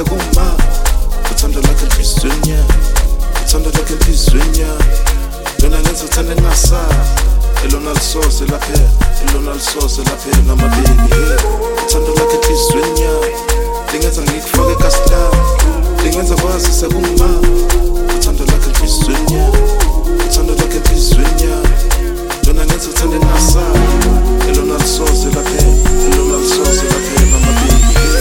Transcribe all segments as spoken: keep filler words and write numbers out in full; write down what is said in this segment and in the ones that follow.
sekuma uthando lakho enhliziyweni yami uthando lakho enhliziyweni yami lona lenza uthande ngingasabi elona lisoze laphela elona lisoze laphela ngamabebi uthando lakho enhliziyweni yami lingenza ngikufake ekastilami lingenza kwazi sekuma uthando lakho enhliziyweni yami uthando lakho enhliziyweni yami lona lenza uthande ngingasabi elona lisoze laphela elona lisoze laphela ngamabebi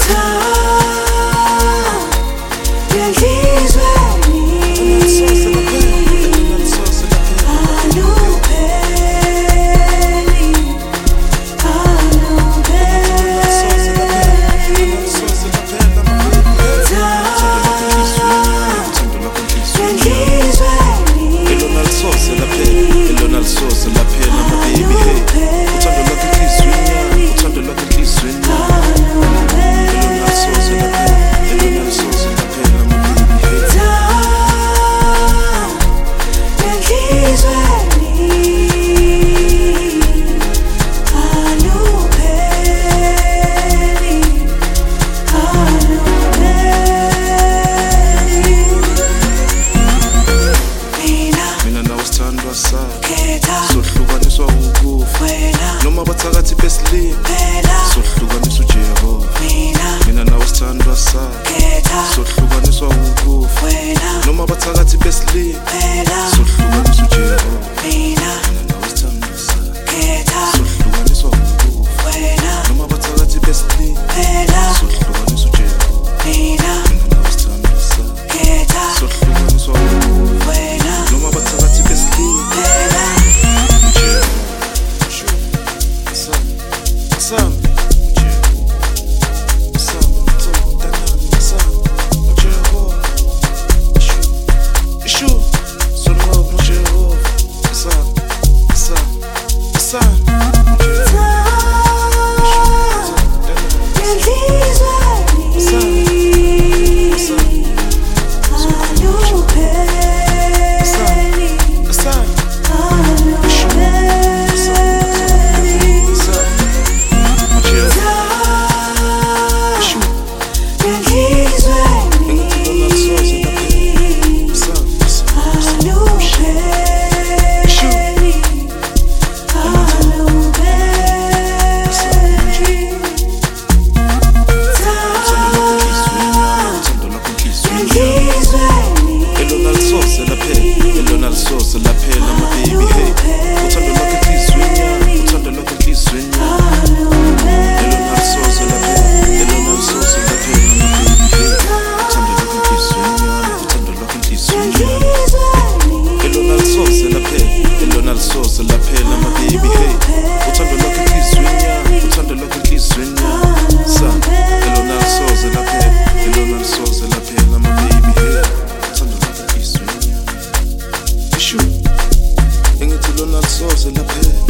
sohlukaniswa ukufa noma bathakathi besilima sohlukaniswa uJehova mina nawe sithandwa sakhe sohlukaniswa ukufa noma bathakathi besilima sohlukaniswa uJehova mina nawe sithandwa sakhe sohlukaniswa ukufa noma bathakathi besilima sohlukaniswa uJehova mina nawe sithandwa sakhe sohlukaniswa ukufa noma bathakathi besilima Some Engithi lona lisoze laphela